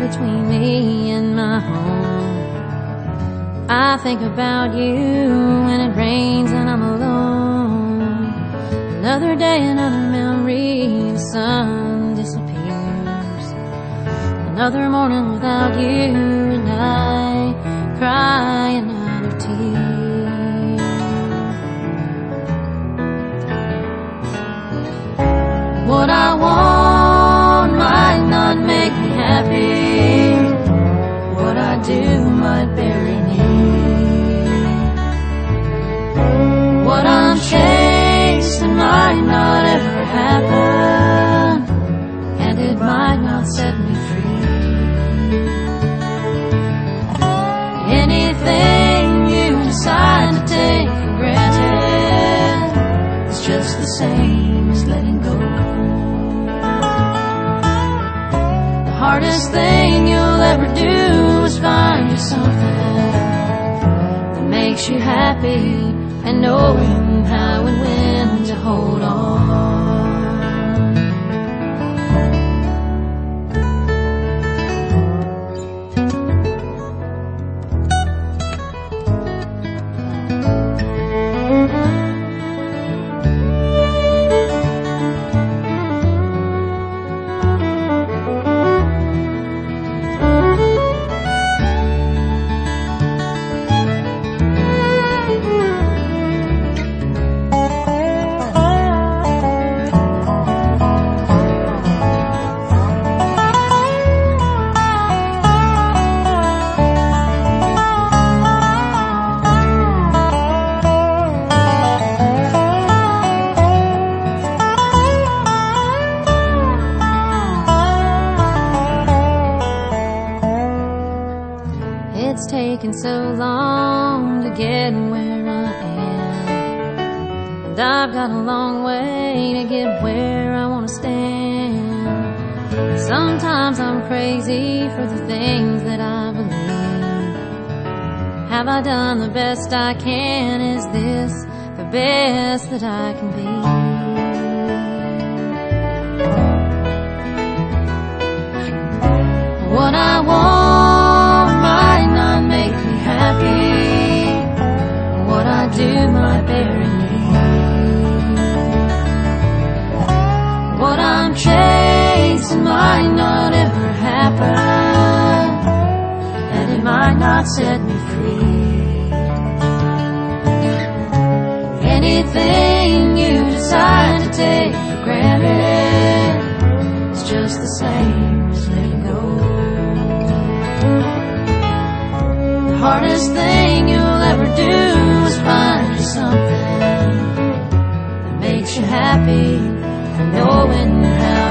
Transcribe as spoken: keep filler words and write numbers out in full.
between me and my home. I think about you when it rains and I'm alone. Another day, another memory, the sun disappears. Another morning without you, and I cry another tear. What I want might not make me happy. What I do might bury me. What I'm chasing might not ever happen, and it might not set me free. Anything you decide to take for granted, it's just the same as letting go. The hardest thing you'll ever do is find you something that makes you happy, and knowing how and when to hold on. It's taken so long to get where I am, and I've got a long way to get where I want to stand. Sometimes I'm crazy for the things that I believe. Have I done the best I can? Is this the best that I can be? What I want might not make me happy. What I do might bury me. What I'm chasing might not ever happen, and it might not set me free. Anything you decide to take for granted, it's just the same as letting go. The hardest thing you'll ever do is find you something that makes you happy, and knowing how